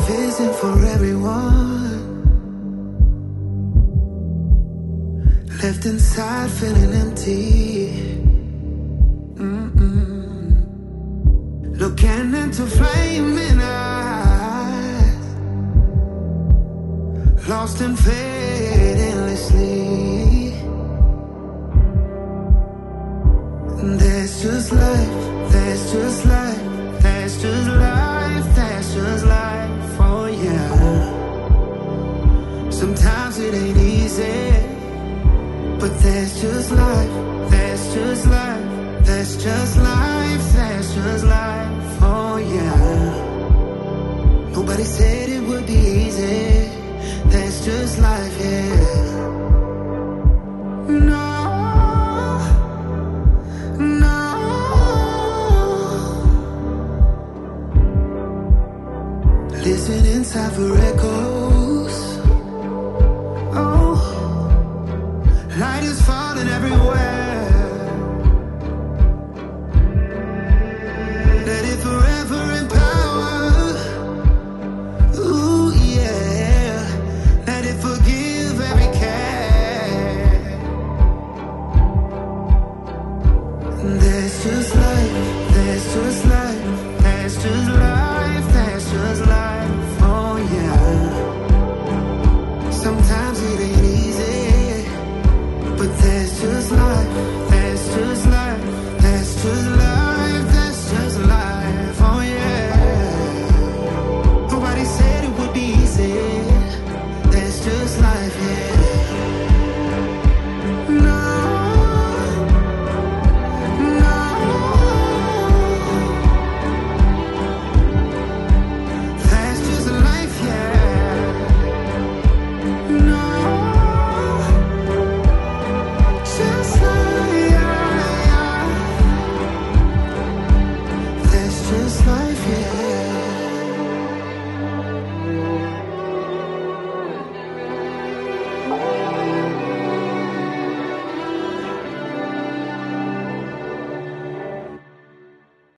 love isn't for everyone. Left inside feeling empty. Looking into flaming eyes, lost and fade endlessly. That's just life, that's just life, that's just life, that's just life, oh yeah. Sometimes it ain't easy, but that's just life, that's just life, that's just life, that's just life, oh yeah. Nobody said it would be easy, that's just life, yeah. No, no. Listen inside for echoes. Oh, light is falling everywhere. Let it forever empower. Ooh, yeah. Let it forgive every care. That's just life. That's just life. That's just life. That's just life. Oh, yeah. Sometimes it ain't easy, but that's just life. That's just life. That's just life.